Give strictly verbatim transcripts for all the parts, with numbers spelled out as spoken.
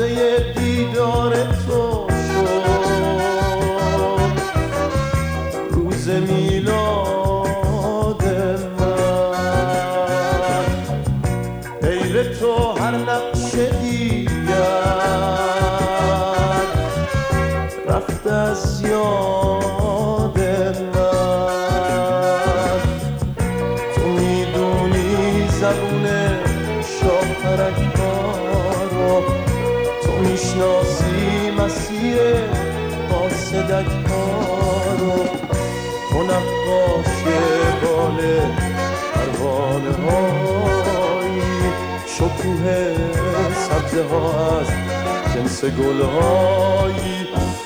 لحظه دیدار تو شد روز میلاد من، غیر تو هر نقش دیگر رفت از یاد من. تو میدونی زبون شاپرک‌ها، تو میشناسی مسیر قاصدک ها رو، تو نقاش بال پروانه هایی، شکوه سبزه ها از جنس گل هایی.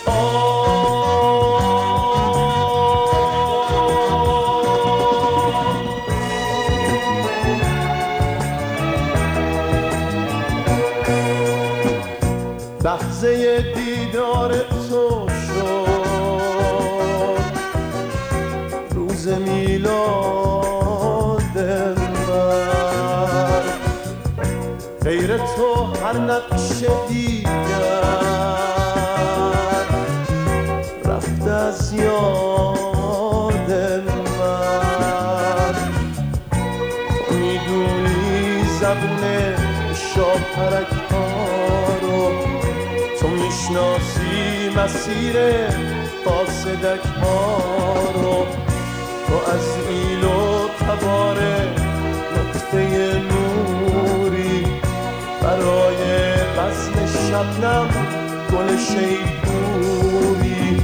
لحظه دیدار تو شد روز میلاد من، غیر تو هر نقش دیگر رفت از یاد من. تو میدونی زبون شاپرک ها رو، تو میشناسی مسیر قاصدک ها رو، تو از ایل و تبار نقطه نوری، برای بزم شبنم گل شیپوری.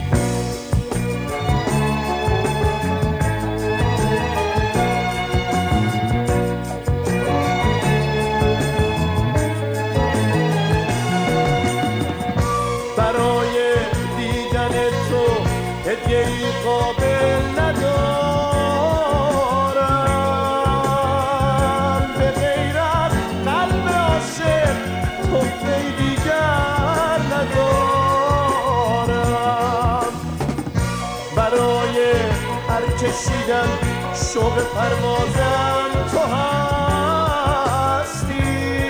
هدیه‌ای قابل ندارم به غیر از قلب عاشق، تحفه‌ای دیگر ندارم. برای هر کشیدن شوق پروازم تو هستی،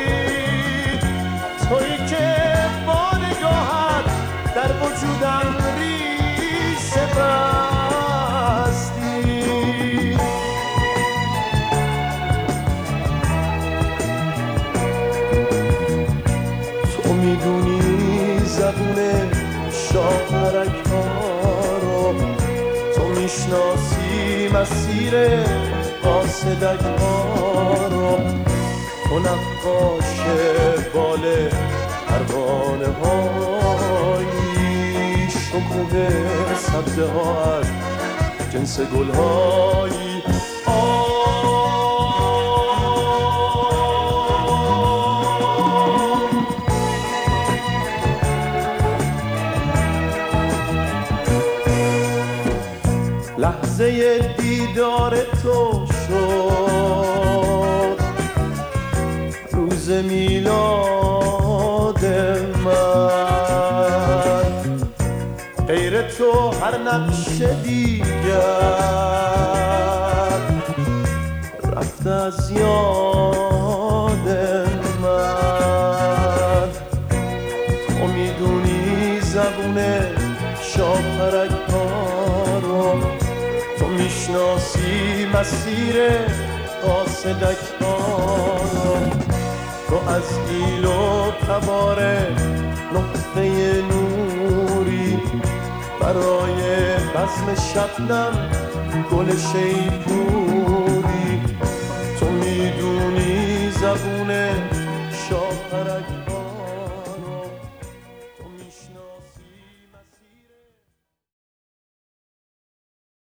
تویی که با نگاهت در وجودم بستی. تو میدونی زبون شاپرک ها رو، تو میشناسی مسیر قاصدک ها رو، تو نقاش بال پروانه هایی، شکوه سبزه ها از جنس گل هایی. لحظه دیدار تو شد روز میلاد من، غیر تو هر نقش دیگر رفت از یاد من. تو میدونی زبون شاپرک ها رو، تو میشناسی مسیر قاصدک ها رو، تو از ایل و تبار نقطه نوری، برای بزم شبنم گل شیپور